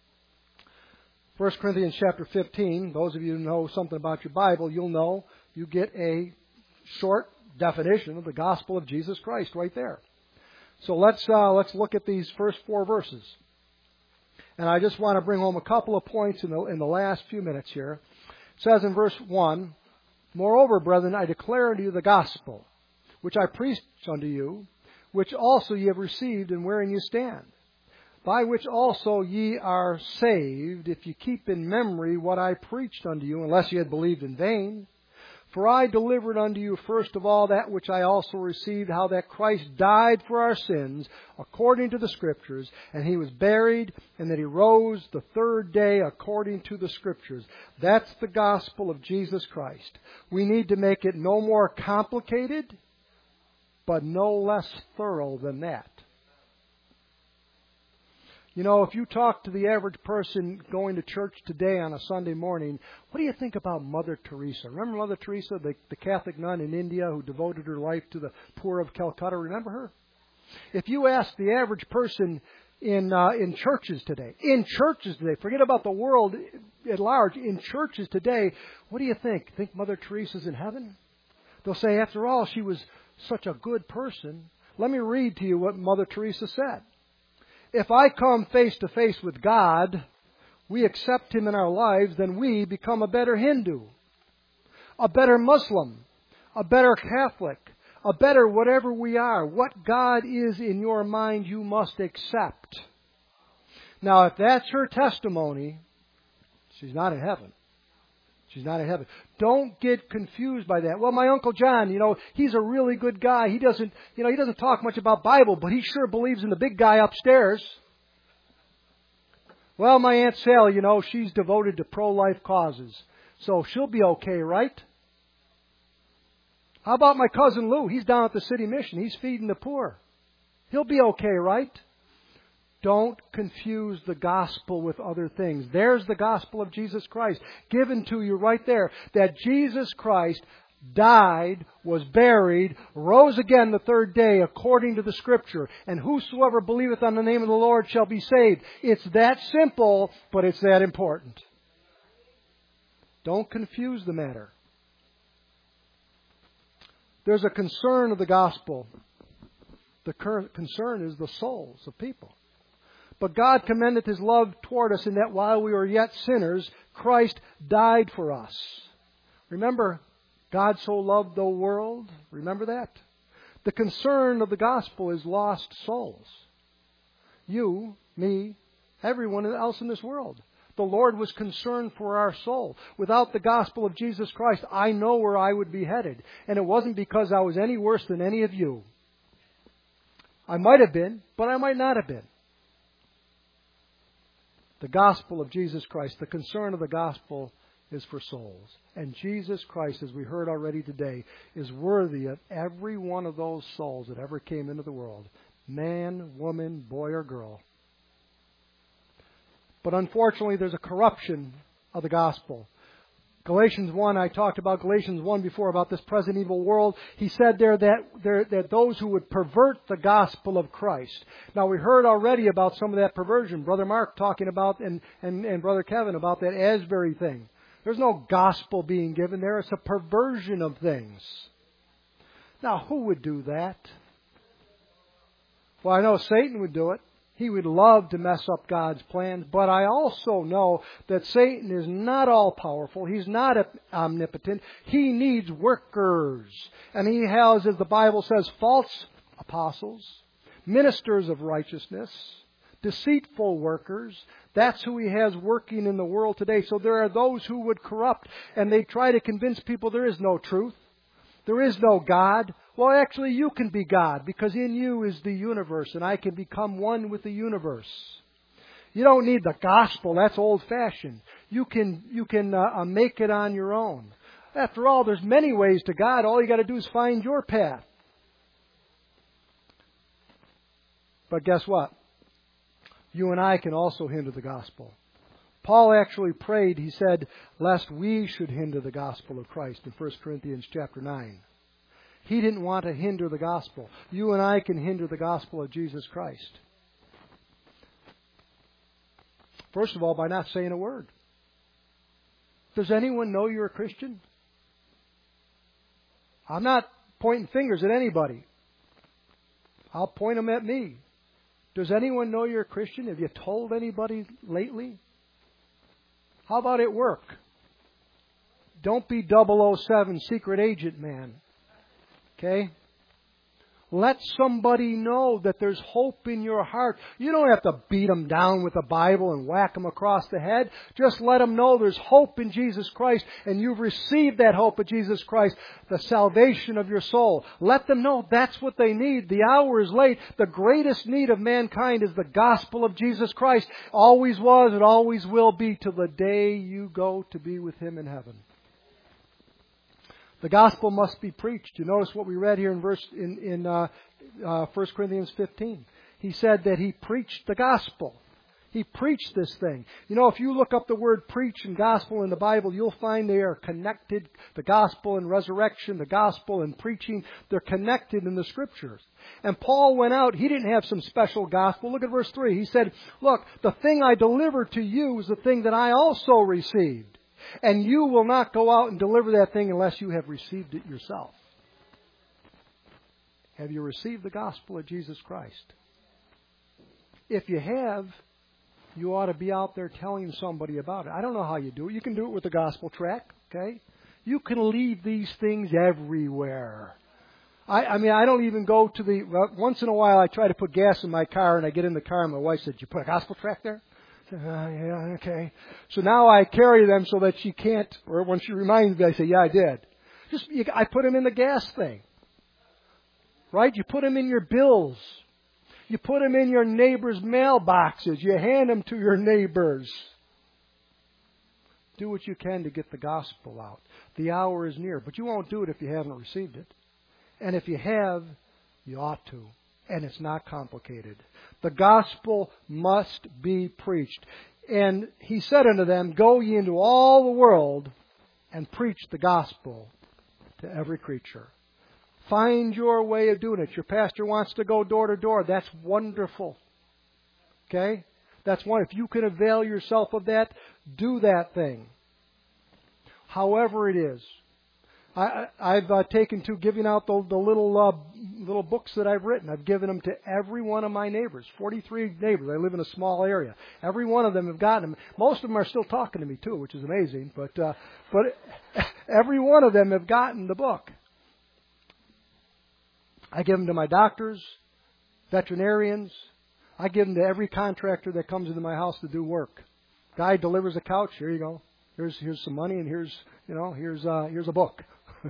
First Corinthians chapter fifteen, those of you who know something about your Bible, you'll know you get a short definition of the gospel of Jesus Christ right there. So let's uh, let's look at these first four verses. And I just want to bring home a couple of points in the in the last few minutes here. It says in verse one, Moreover, brethren, I declare unto you the gospel, which I preached unto you, which also ye have received, and wherein you stand, by which also ye are saved, if ye keep in memory what I preached unto you, unless ye had believed in vain. For I delivered unto you first of all that which I also received, how that Christ died for our sins, according to the Scriptures, and He was buried, and that He rose the third day according to the Scriptures. That's the gospel of Jesus Christ. We need to make it no more complicated, but no less thorough than that. You know, if you talk to the average person going to church today on a Sunday morning, what do you think about Mother Teresa? Remember Mother Teresa, the, the Catholic nun in India who devoted her life to the poor of Calcutta? Remember her? If you ask the average person in uh, in churches today, in churches today, forget about the world at large, in churches today, what do you think? Think Mother Teresa's in heaven? They'll say, after all, she was such a good person. Let me read to you what Mother Teresa said. If I come face to face with God, we accept Him in our lives, then we become a better Hindu, a better Muslim, a better Catholic, a better whatever we are. What God is in your mind, you must accept. Now, if that's her testimony, she's not in heaven. She's not in heaven. Don't get confused by that. Well, my Uncle John, you know, he's a really good guy. He doesn't, you know, he doesn't talk much about Bible, but he sure believes in the big guy upstairs. Well, my Aunt Sally, you know, she's devoted to pro-life causes. So she'll be okay, right? How about my cousin Lou? He's down at the city mission. He's feeding the poor. He'll be okay, right? Don't confuse the gospel with other things. There's the gospel of Jesus Christ given to you right there. That Jesus Christ died, was buried, rose again the third day according to the Scripture. And whosoever believeth on the name of the Lord shall be saved. It's that simple, but it's that important. Don't confuse the matter. There's a concern of the gospel. The concern is the souls of people. But God commendeth His love toward us in that while we were yet sinners, Christ died for us. Remember, God so loved the world. Remember that? The concern of the gospel is lost souls. You, me, everyone else in this world. The Lord was concerned for our soul. Without the gospel of Jesus Christ, I know where I would be headed. And it wasn't because I was any worse than any of you. I might have been, but I might not have been. The gospel of Jesus Christ, the concern of the gospel is for souls. And Jesus Christ, as we heard already today, is worthy of every one of those souls that ever came into the world. Man, woman, boy, or girl. But unfortunately, there's a corruption of the gospel. Galatians one, I talked about Galatians one before, about this present evil world. He said there that, there that those who would pervert the gospel of Christ. Now, we heard already about some of that perversion. Brother Mark talking about, and, and, and Brother Kevin, about that Asbury thing. There's no gospel being given there. It's a perversion of things. Now, who would do that? Well, I know Satan would do it. He would love to mess up God's plans, but I also know that Satan is not all-powerful. He's not omnipotent. He needs workers. And he has, as the Bible says, false apostles, ministers of righteousness, deceitful workers. That's who he has working in the world today. So there are those who would corrupt, and they try to convince people there is no truth. There is no God. Well, actually, you can be God, because in you is the universe, and I can become one with the universe. You don't need the gospel. That's old-fashioned. You can you can uh, make it on your own. After all, there's many ways to God. All you got to do is find your path. But guess what? You and I can also hinder the gospel. Paul actually prayed, he said, lest we should hinder the gospel of Christ in First Corinthians chapter nine. He didn't want to hinder the gospel. You and I can hinder the gospel of Jesus Christ. First of all, by not saying a word. Does anyone know you're a Christian? I'm not pointing fingers at anybody. I'll point them at me. Does anyone know you're a Christian? Have you told anybody lately? How about at work? Don't be double oh seven secret agent man. Okay? Let somebody know that there's hope in your heart. You don't have to beat them down with the Bible and whack them across the head. Just let them know there's hope in Jesus Christ, and you've received that hope of Jesus Christ, the salvation of your soul. Let them know that's what they need. The hour is late. The greatest need of mankind is the gospel of Jesus Christ. Always was and always will be till the day you go to be with Him in heaven. The gospel must be preached. You notice what we read here in verse in, in uh, uh, First Corinthians fifteen. He said that he preached the gospel. He preached this thing. You know, if you look up the word preach and gospel in the Bible, you'll find they are connected. The gospel and resurrection, the gospel and preaching, they're connected in the Scriptures. And Paul went out. He didn't have some special gospel. Look at verse three. He said, look, the thing I delivered to you is the thing that I also received. And you will not go out and deliver that thing unless you have received it yourself. Have you received the gospel of Jesus Christ? If you have, you ought to be out there telling somebody about it. I don't know how you do it. You can do it with the gospel tract, okay? You can leave these things everywhere. I, I mean, I don't even go to the... Well, once in a while, I try to put gas in my car, and I get in the car, and my wife said, "Did you put a gospel tract there?" Uh, yeah, okay. So now I carry them so that she can't, or when she reminds me, I say, "Yeah, I did." Just, you, I put them in the gas thing. Right? You put them in your bills. You put them in your neighbors' mailboxes. You hand them to your neighbors. Do what you can to get the gospel out. The hour is near, but you won't do it if you haven't received it. And if you have, you ought to. And it's not complicated. The gospel must be preached. And he said unto them, "Go ye into all the world and preach the gospel to every creature." Find your way of doing it. Your pastor wants to go door to door. That's wonderful. Okay? That's one. If you can avail yourself of that, do that thing. However it is. I, I've uh, taken to giving out the, the little uh, little books that I've written. I've given them to every one of my neighbors. forty-three neighbors. I live in a small area. Every one of them have gotten them. Most of them are still talking to me too, which is amazing. But uh, but every one of them have gotten the book. I give them to my doctors, veterinarians. I give them to every contractor that comes into my house to do work. Guy delivers a couch. Here you go. Here's here's some money, and here's you know here's uh, here's a book.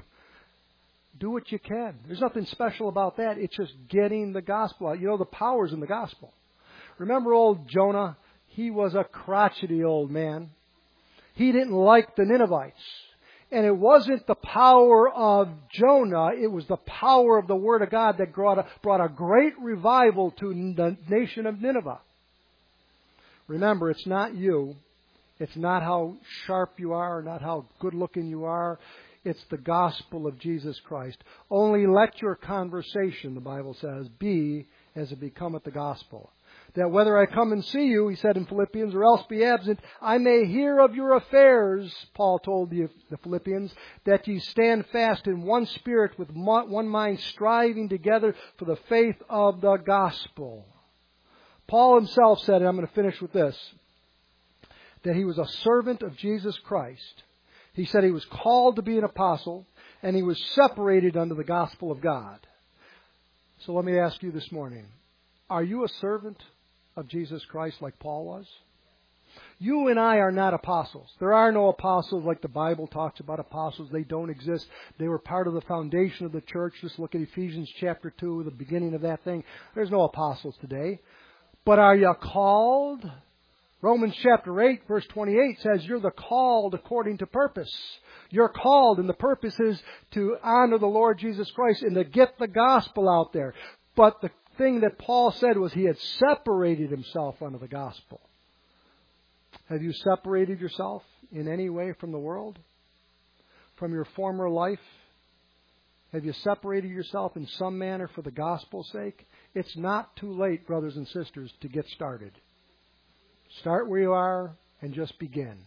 Do what you can. There's nothing special about that. It's just getting the gospel out. You know, the power's in the gospel. Remember old Jonah? He was a crotchety old man. He didn't like the Ninevites. And it wasn't the power of Jonah, it was the power of the Word of God that brought a, brought a great revival to the nation of Nineveh. Remember, it's not you. It's not how sharp you are, not how good looking you are. It's the gospel of Jesus Christ. Only let your conversation, the Bible says, be as it becometh the gospel. That whether I come and see you, he said in Philippians, or else be absent, I may hear of your affairs, Paul told the, the Philippians, that ye stand fast in one spirit with one mind, striving together for the faith of the gospel. Paul himself said, and I'm going to finish with this, that he was a servant of Jesus Christ. He said he was called to be an apostle, and he was separated unto the gospel of God. So let me ask you this morning, are you a servant of Jesus Christ like Paul was? You and I are not apostles. There are no apostles like the Bible talks about apostles. They don't exist. They were part of the foundation of the church. Just look at Ephesians chapter two, the beginning of that thing. There's no apostles today. But are you called? Romans chapter eight, verse twenty-eight says you're the called according to purpose. You're called, and the purpose is to honor the Lord Jesus Christ and to get the gospel out there. But the thing that Paul said was he had separated himself unto the gospel. Have you separated yourself in any way from the world? From your former life? Have you separated yourself in some manner for the gospel's sake? It's not too late, brothers and sisters, to get started. Start where you are and just begin.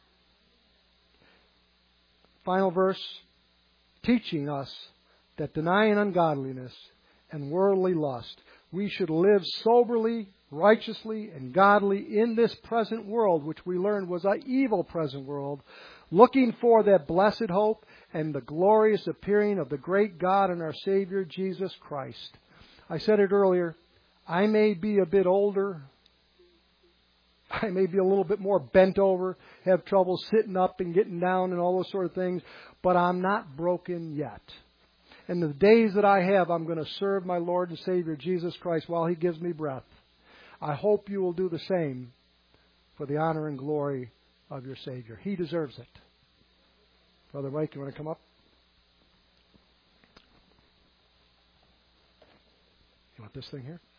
Final verse, teaching us that denying ungodliness and worldly lust, we should live soberly, righteously, and godly in this present world, which we learned was an evil present world, looking for that blessed hope and the glorious appearing of the great God and our Savior, Jesus Christ. I said it earlier, I may be a bit older, I may be a little bit more bent over, have trouble sitting up and getting down and all those sort of things, but I'm not broken yet. And the days that I have, I'm going to serve my Lord and Savior, Jesus Christ, while He gives me breath. I hope you will do the same for the honor and glory of your Savior. He deserves it. Brother Mike, you want to come up? You want this thing here?